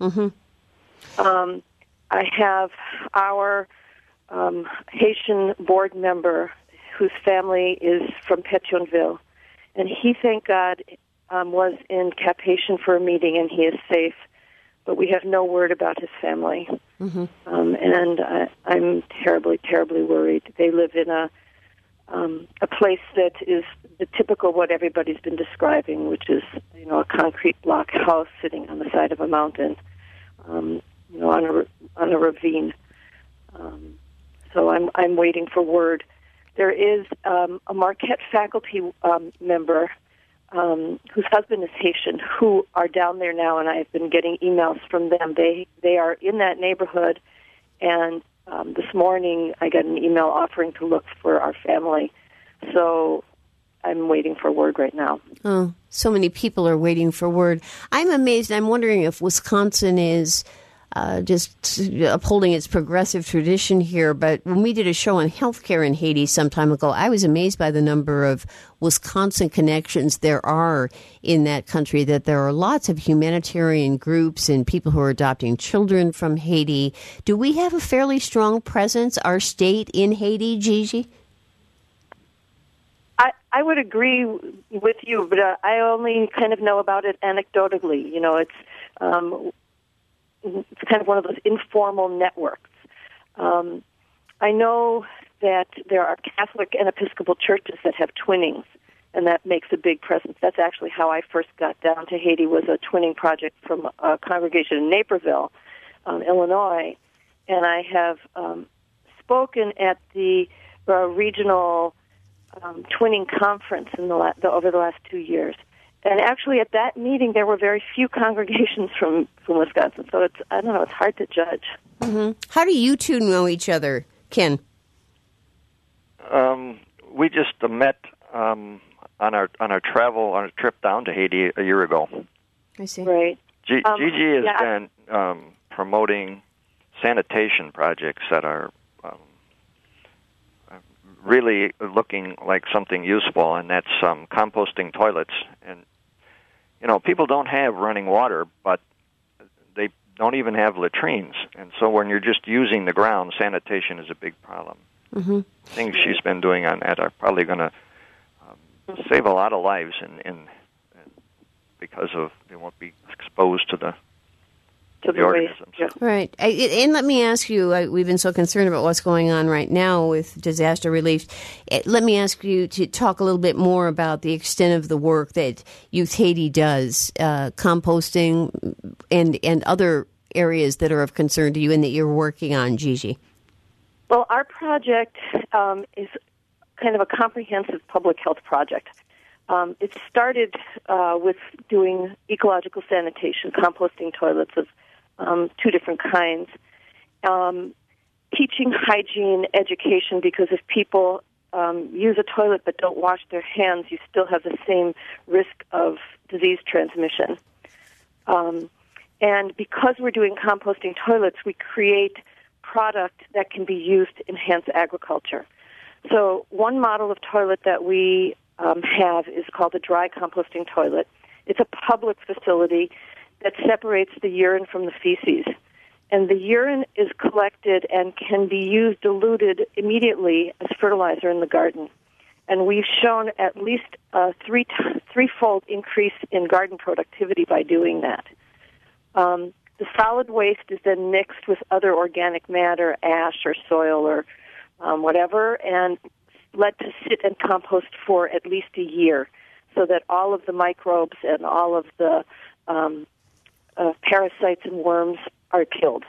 Speaker 6: Mm-hmm. Um, I have our um, Haitian board member whose family is from Pétionville, and he, thank God, um, was in Cap Haitian for a meeting, and he is safe, but we have no word about his family. Mm-hmm. Um, and I, I'm terribly, terribly worried. They live in a Um, a place that is the typical what everybody's been describing, which is, you know, a concrete block house sitting on the side of a mountain, um, you know, on a on a ravine. Um, so I'm I'm waiting for word. There is um, a Marquette faculty um, member um, whose husband is Haitian who are down there now, and I've been getting emails from them. They they are in that neighborhood, and Um, this morning, I got an email offering to look for our family, so I'm waiting for word right now.
Speaker 1: Oh, so many people are waiting for word. I'm amazed. I'm wondering if Wisconsin is uh, just upholding its progressive tradition here. But when we did a show on healthcare in Haiti some time ago, I was amazed by the number of Wisconsin connections there are in that country, that there are lots of humanitarian groups and people who are adopting children from Haiti. Do we have a fairly strong presence, our state, in Haiti, Gigi?
Speaker 6: I, I would agree with you, but uh, I only kind of know about it anecdotally. You know, it's um, it's kind of one of those informal networks. Um, I know that there are Catholic and Episcopal churches that have twinnings, and that makes a big presence. That's actually how I first got down to Haiti, was a twinning project from a congregation in Naperville, um, Illinois, and I have um, spoken at the uh, regional um, twinning conference in the, la- the over the last two years. And actually, at that meeting, there were very few congregations from, from Wisconsin. So it's I don't know, it's hard to judge.
Speaker 1: Mm-hmm. How do you two know each other, Ken?
Speaker 3: Um, we just uh, met um, on our on our travel on a trip down to Haiti a year ago.
Speaker 1: I see.
Speaker 6: Right.
Speaker 3: G-
Speaker 6: Um,
Speaker 3: Gigi has
Speaker 6: yeah.
Speaker 3: been um, promoting sanitation projects that are um, really looking like something useful, and that's um, composting toilets. And you know, people don't have running water, but they don't even have latrines. And so when you're just using the ground, sanitation is a big problem.
Speaker 1: Mm-hmm.
Speaker 3: Things she's been doing on that are probably going to um, save a lot of lives, in, in, in because of they won't be exposed to the
Speaker 6: To
Speaker 3: the
Speaker 6: the waste,
Speaker 3: organisms.
Speaker 6: yeah.
Speaker 1: Right. I, and let me ask you, I, we've been so concerned about what's going on right now with disaster relief. Eh, Let me ask you to talk a little bit more about the extent of the work that Youth Haiti does, uh, composting and, and other areas that are of concern to you and that you're working on, Gigi.
Speaker 6: Well, our project um, is kind of a comprehensive public health project. Um, it started uh, with doing ecological sanitation, composting toilets of um, two different kinds, um, teaching hygiene education, because if people um, use a toilet but don't wash their hands, you still have the same risk of disease transmission. Um, and because we're doing composting toilets, we create product that can be used to enhance agriculture. So one model of toilet that we um, have is called a dry composting toilet. It's a public facility that separates the urine from the feces. And the urine is collected and can be used diluted immediately as fertilizer in the garden. And we've shown at least a three t- threefold increase in garden productivity by doing that. Um, The solid waste is then mixed with other organic matter, ash or soil or um, whatever, and let to sit and compost for at least a year, so that all of the microbes and all of the um, uh, parasites and worms are killed.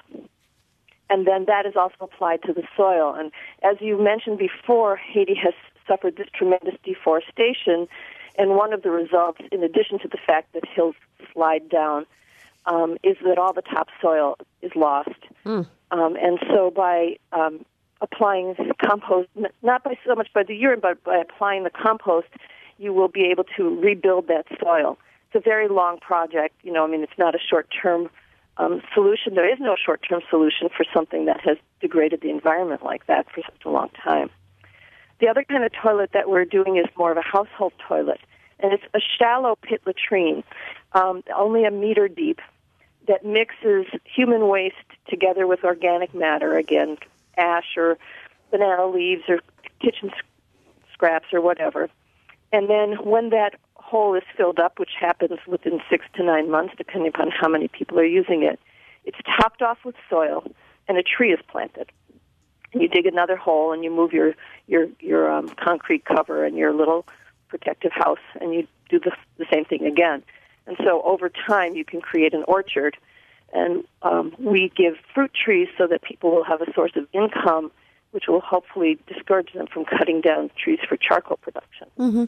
Speaker 6: And then that is also applied to the soil. And as you mentioned before, Haiti has suffered this tremendous deforestation, and one of the results, in addition to the fact that hills slide down, Um, is that all the topsoil is lost. Mm. Um, and so by um, applying compost, not by so much by the urine, but by applying the compost, you will be able to rebuild that soil. It's a very long project. You know, I mean, it's not a short-term um, solution. There is no short-term solution for something that has degraded the environment like that for such a long time. The other kind of toilet that we're doing is more of a household toilet, and it's a shallow pit latrine, um, only a meter deep, that mixes human waste together with organic matter, again, ash or banana leaves or kitchen scraps or whatever. And then when that hole is filled up, which happens within six to nine months, depending upon how many people are using it, it's topped off with soil, and a tree is planted. And you dig another hole, and you move your your your um, concrete cover and your little protective house, and you do the, the same thing again. And so over time, you can create an orchard, and um, we give fruit trees so that people will have a source of income, which will hopefully discourage them from cutting down trees for charcoal production.
Speaker 1: Mm-hmm.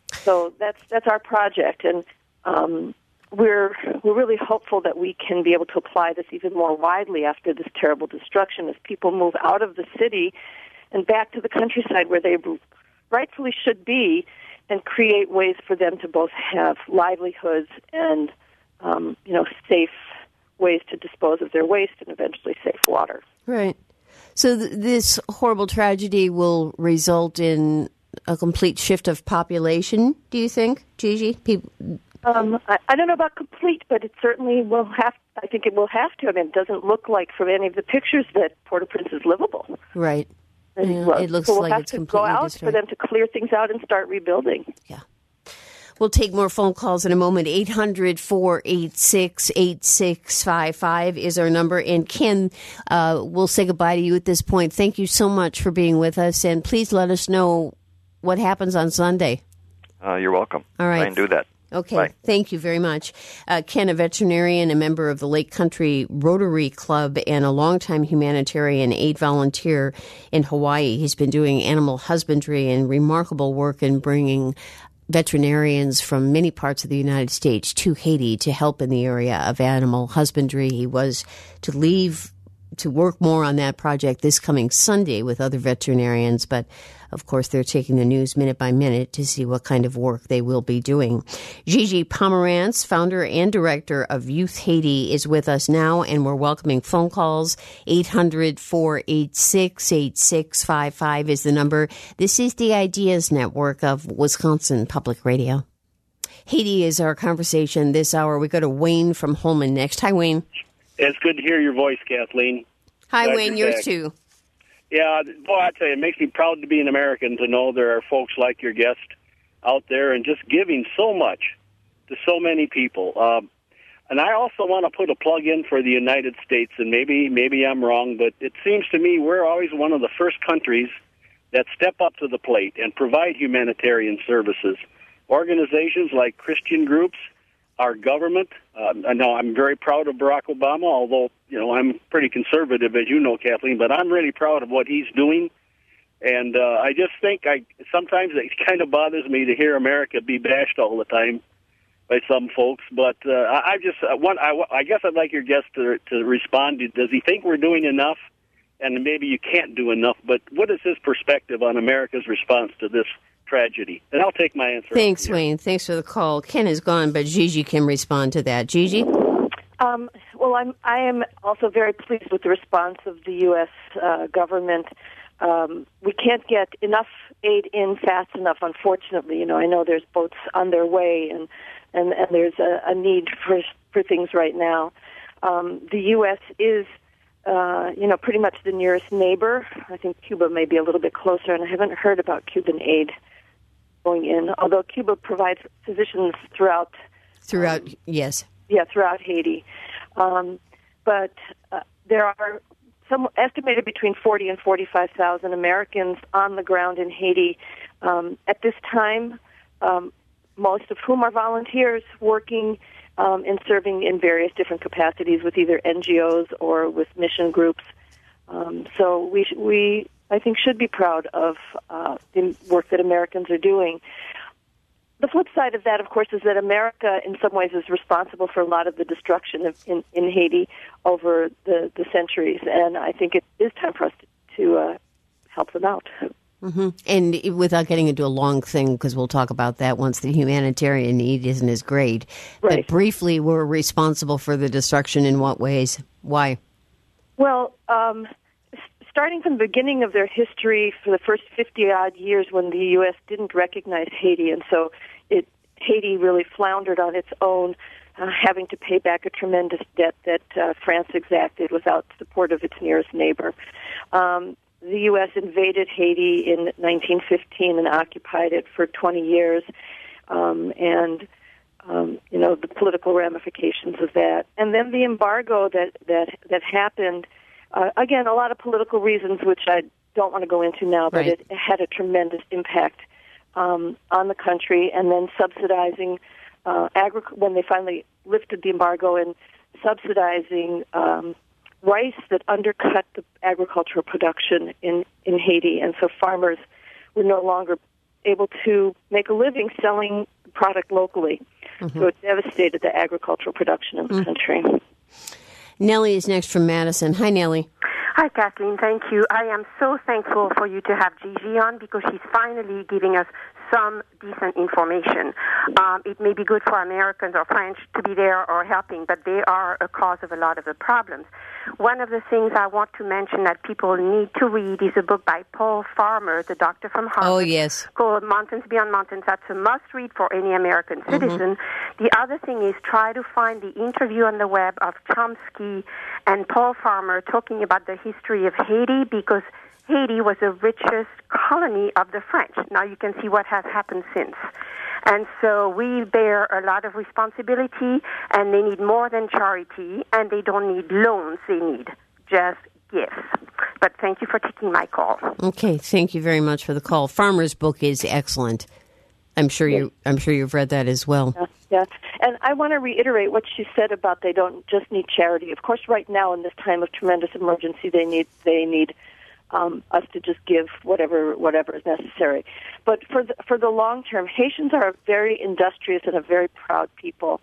Speaker 6: So that's that's our project, and um, we're we're really hopeful that we can be able to apply this even more widely after this terrible destruction, as people move out of the city and back to the countryside where they rightfully should be, and create ways for them to both have livelihoods and, um, you know, safe ways to dispose of their waste and eventually safe water.
Speaker 1: Right. So th- this horrible tragedy will result in a complete shift of population, do you think, Gigi? People...
Speaker 6: Um, I, I don't know about complete, but it certainly will have, I think it will have to. I mean, it doesn't look like from any of the pictures that Port-au-Prince is livable.
Speaker 1: Right. Yeah,
Speaker 6: well,
Speaker 1: it looks
Speaker 6: so we'll
Speaker 1: like
Speaker 6: have
Speaker 1: it's
Speaker 6: to
Speaker 1: completely
Speaker 6: go out
Speaker 1: destroyed.
Speaker 6: for them to clear things out and start rebuilding.
Speaker 1: Yeah. We'll take more phone calls in a moment. eight hundred, four eight six, eight six five five is our number. And Ken, uh, we'll say goodbye to you at this point. Thank you so much for being with us. And please let us know what happens on Sunday.
Speaker 3: Uh, you're welcome.
Speaker 1: All right.
Speaker 3: Try and do that.
Speaker 1: Okay,
Speaker 3: Bye.
Speaker 1: Thank you very much. Uh, Ken, a veterinarian, a member of the Lake Country Rotary Club, and a longtime humanitarian aid volunteer in Hawaii. He's been doing animal husbandry and remarkable work in bringing veterinarians from many parts of the United States to Haiti to help in the area of animal husbandry. He was to leave to work more on that project this coming Sunday with other veterinarians, but of course they're taking the news minute by minute to see what kind of work they will be doing. Gigi Pomerantz, founder and director of Youth Haiti, is with us now, and we're welcoming phone calls. eight hundred, four eight six, eight six five five is the number. This is the Ideas Network of Wisconsin Public Radio. Haiti is our conversation this hour. We go to Wayne from Holman next. Hi, Wayne.
Speaker 9: It's good to hear your voice, Kathleen.
Speaker 1: Hi,
Speaker 9: Glad
Speaker 1: Wayne.
Speaker 9: you're
Speaker 1: Yours
Speaker 9: back.
Speaker 1: too.
Speaker 9: Yeah, boy, I tell you, it makes me proud to be an American to know there are folks like your guest out there and just giving so much to so many people. Um, and I also want to put a plug in for the United States, and maybe maybe I'm wrong, but it seems to me we're always one of the first countries that step up to the plate and provide humanitarian services. Organizations like Christian groups, our government. Uh, I know I'm very proud of Barack Obama, although, you know, I'm pretty conservative, as you know, Kathleen, but I'm really proud of what he's doing. And uh, I just think I sometimes it kind of bothers me to hear America be bashed all the time by some folks. But uh, I, I just uh, one, I, I guess I'd like your guest to, to respond. Does he think we're doing enough? And maybe you can't do enough, but what is his perspective on America's response to this tragedy? And I'll take my answer.
Speaker 1: Thanks, Wayne. Thanks for the call. Ken is gone, but Gigi can respond to that. Gigi?
Speaker 6: Um, well, I'm, I am also very pleased with the response of the U S uh, government. Um, we can't get enough aid in fast enough, unfortunately. You know, I know there's boats on their way, and, and, and there's a, a need for, for things right now. Um, the U S is Uh, you know, pretty much the nearest neighbor. I think Cuba may be a little bit closer, and I haven't heard about Cuban aid going in, although Cuba provides physicians throughout.
Speaker 1: Throughout,
Speaker 6: um,
Speaker 1: yes.
Speaker 6: Yeah, throughout Haiti. Um, but uh, there are some estimated between forty and forty-five thousand Americans on the ground in Haiti um, at this time, um, most of whom are volunteers working Um, and serving in various different capacities with either N G Os or with mission groups. Um, so we, sh- we, I think, should be proud of uh, the work that Americans are doing. The flip side of that, of course, is that America, in some ways, is responsible for a lot of the destruction of, in, in Haiti over the, the centuries, and I think it is time for us to, to uh, help them out.
Speaker 1: Mm-hmm. And without getting into a long thing, because we'll talk about that once the humanitarian need isn't as great.
Speaker 6: Right.
Speaker 1: But briefly, we're responsible for the destruction in what ways? Why?
Speaker 6: Well, um, starting from the beginning of their history, for the first fifty-odd years when the U S didn't recognize Haiti, and so it Haiti really floundered on its own, uh, having to pay back a tremendous debt that uh, France exacted without support of its nearest neighbor. Um, The U S invaded Haiti in nineteen fifteen and occupied it for twenty years, um, and um, you know the political ramifications of that, and then the embargo that that that happened. Uh, again, a lot of political reasons, which I don't want to go into now, but
Speaker 1: right.
Speaker 6: it, it had a tremendous impact um, on the country. And then subsidizing uh, agric- when they finally lifted the embargo and subsidizing. Um, rice that undercut the agricultural production in, in Haiti, and so farmers were no longer able to make a living selling the product locally. Mm-hmm. So it devastated the agricultural production in the mm-hmm. country.
Speaker 1: Nellie is next from Madison. Hi, Nellie.
Speaker 10: Hi, Kathleen. Thank you. I am so thankful for you to have Gigi on because she's finally giving us some decent information. Um, it may be good for Americans or French to be there or helping, but they are a cause of a lot of the problems. One of the things I want to mention that people need to read is a book by Paul Farmer, the doctor from Harvard.
Speaker 1: Oh, yes.
Speaker 10: Called Mountains Beyond Mountains. That's a must-read for any American citizen. Mm-hmm. The other thing is try to find the interview on the web of Chomsky and Paul Farmer talking about the history of Haiti, because Haiti was the richest colony of the French. Now you can see what has happened since. And so we bear a lot of responsibility, and they need more than charity, and they don't need loans. They need just gifts. But thank you for taking my call.
Speaker 1: Okay, thank you very much for the call. Farmer's book is excellent. I'm sure you. I'm sure you've read that as well.
Speaker 6: Yeah, yeah. And I want to reiterate what she said about they don't just need charity. Of course, right now in this time of tremendous emergency, they need they need. Um, us to just give whatever whatever is necessary. But for the, for the long term, Haitians are a very industrious and a very proud people.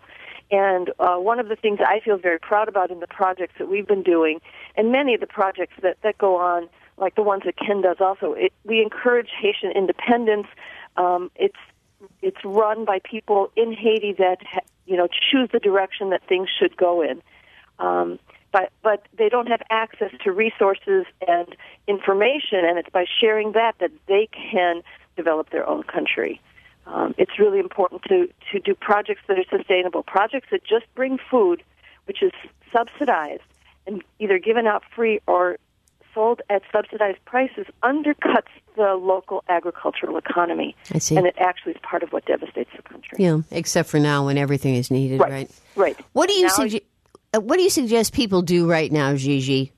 Speaker 6: And uh, one of the things I feel very proud about in the projects that we've been doing, and many of the projects that, that go on, like the ones that Ken does also, it, we encourage Haitian independence. Um, it's it's run by people in Haiti that ha- you know choose the direction that things should go in. Um, but but they don't have access to resources and information, and it's by sharing that that they can develop their own country. Um, it's really important to, to do projects that are sustainable, projects that just bring food, which is subsidized and either given out free or sold at subsidized prices, undercuts the local agricultural economy.
Speaker 1: I see.
Speaker 6: And it actually is part of what devastates the country.
Speaker 1: Yeah, except for now when everything is needed, right?
Speaker 6: Right. right.
Speaker 1: What do you
Speaker 6: now,
Speaker 1: suggest? What do you suggest people do right now, Gigi?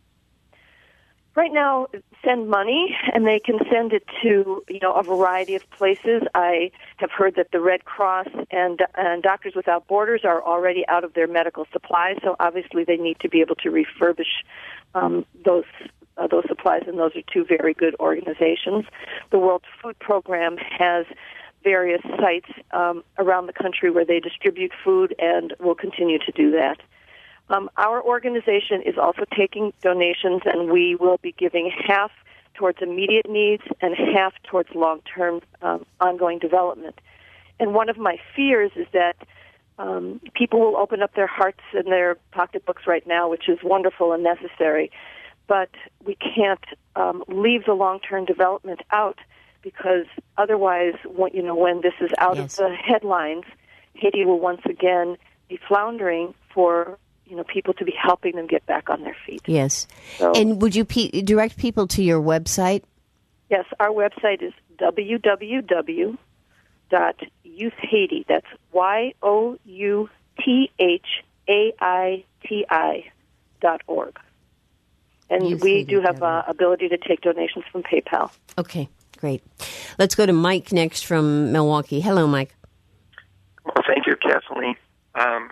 Speaker 6: Right now, send money, and they can send it to, you know, a variety of places. I have heard that the Red Cross and, and Doctors Without Borders are already out of their medical supplies, so obviously they need to be able to refurbish um, those uh, those supplies, and those are two very good organizations. The World Food Program has various sites um, around the country where they distribute food and will continue to do that. Um, our organization is also taking donations, and we will be giving half towards immediate needs and half towards long-term um, ongoing development. And one of my fears is that um, people will open up their hearts and their pocketbooks right now, which is wonderful and necessary, but we can't um, leave the long-term development out, because otherwise, when, you know, when this is out yes. of the headlines, Haiti will once again be floundering for you know, people to be helping them get back on their feet.
Speaker 1: Yes.
Speaker 6: So,
Speaker 1: and would you pe- direct people to your website?
Speaker 6: Yes, our website is w w w dot youth haiti. That's Y O U T H A I T I dot org. And Youth we do have uh, ability to take donations from PayPal.
Speaker 1: Okay, great. Let's go to Mike next from Milwaukee. Hello, Mike.
Speaker 11: Well, thank you, Kathleen. Um,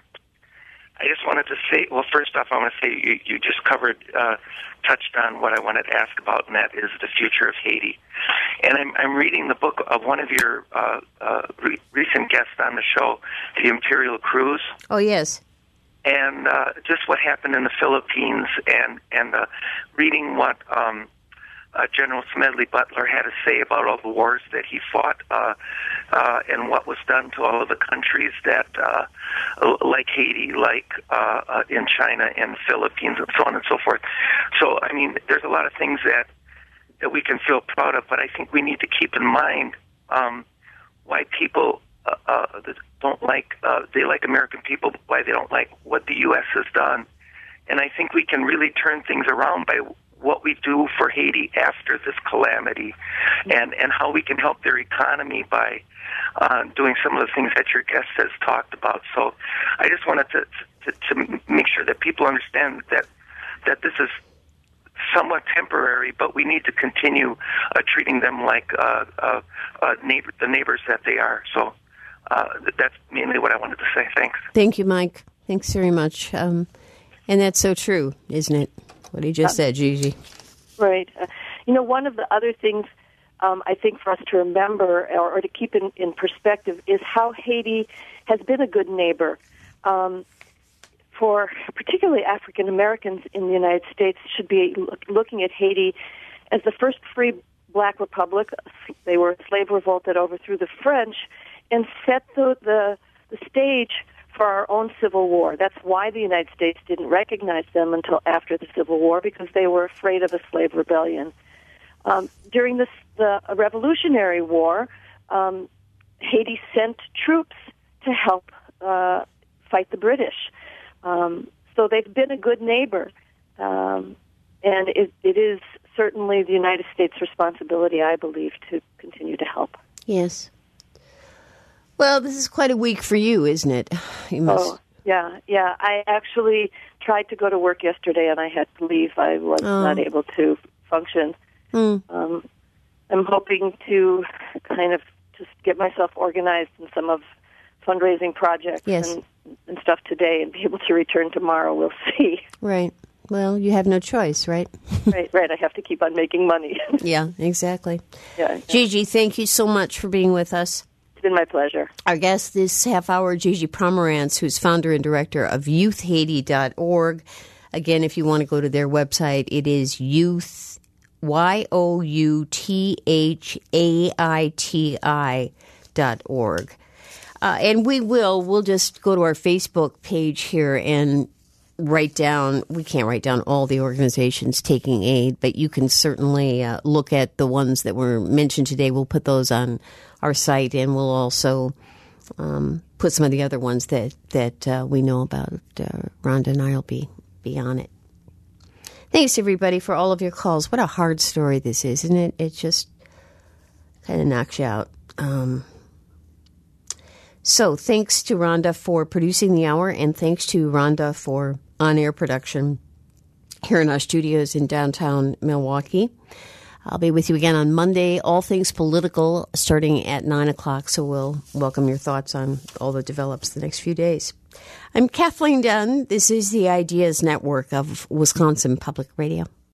Speaker 11: I just wanted to say, well, first off, I want to say you, you just covered, uh, touched on what I wanted to ask about, and that is the future of Haiti. And I'm, I'm reading the book of one of your uh, uh, re- recent guests on the show, the Imperial Cruise.
Speaker 1: Oh, yes.
Speaker 11: And uh, just what happened in the Philippines, and, and uh, reading what um, uh, General Smedley Butler had to say about all the wars that he fought, uh, uh, and what was done to all of the countries that, uh, like Haiti, like uh, uh, in China and the Philippines, and so on and so forth. So, I mean, there's a lot of things that, that we can feel proud of, but I think we need to keep in mind um, why people uh, uh, don't like, uh, they like American people, but why they don't like what the U S has done. And I think we can really turn things around by what we do for Haiti after this calamity, and, and how we can help their economy by uh, doing some of the things that your guest has talked about. So I just wanted to, to, to make sure that people understand that, that this is somewhat temporary, but we need to continue uh, treating them like uh, uh, uh, neighbor, the neighbors that they are. So uh, that's mainly what I wanted to say. Thanks.
Speaker 1: Thank you, Mike. Thanks very much. Um, and that's so true, isn't it? What he just uh, said, Gigi.
Speaker 6: Right. Uh, you know, one of the other things um, I think for us to remember or, or to keep in, in perspective is how Haiti has been a good neighbor. Um, for particularly African Americans in the United States should be look, looking at Haiti as the first free black republic. They were a slave revolt that overthrew the French and set the, the, the stage for our own Civil War. That's why the United States didn't recognize them until after the Civil War, because they were afraid of a slave rebellion. Um, during this, the Revolutionary War, um, Haiti sent troops to help uh, fight the British. Um, so they've been a good neighbor, um, and it, it is certainly the United States' responsibility, I believe, to continue to help.
Speaker 1: Yes. Well, this is quite a week for you, isn't it? You must.
Speaker 6: Oh, yeah, yeah. I actually tried to go to work yesterday, and I had to leave. I was
Speaker 1: oh.
Speaker 6: not able to function.
Speaker 1: Mm.
Speaker 6: Um, I'm hoping to kind of just get myself organized in some of fundraising projects
Speaker 1: yes.
Speaker 6: and, and stuff today and be able to return tomorrow. We'll see.
Speaker 1: Right. Well, you have no choice, right?
Speaker 6: right, right. I have to keep on making money.
Speaker 1: yeah, exactly.
Speaker 6: Yeah, yeah.
Speaker 1: Gigi, thank you so much for being with us.
Speaker 5: It's been my pleasure.
Speaker 1: Our guest this half hour, Gigi Pomerantz, who's founder and director of youth haiti dot org. Again, if you want to go to their website, it is youth, Y O U T H A I T I dot org. Uh, and we will, we'll just go to our Facebook page here and write down, we can't write down all the organizations taking aid, but you can certainly uh, look at the ones that were mentioned today. We'll put those on our site, and we'll also um, put some of the other ones that, that uh, we know about. Uh, Rhonda and I will be, be on it. Thanks, everybody, for all of your calls. What a hard story this is, isn't it? It just kind of knocks you out. Um, so thanks to Rhonda for producing the hour, and thanks to Rhonda for on-air production here in our studios in downtown Milwaukee. I'll be with you again on Monday, all things political, starting at nine o'clock, so we'll welcome your thoughts on all that develops the next few days. I'm Kathleen Dunn. This is the Ideas Network of Wisconsin Public Radio.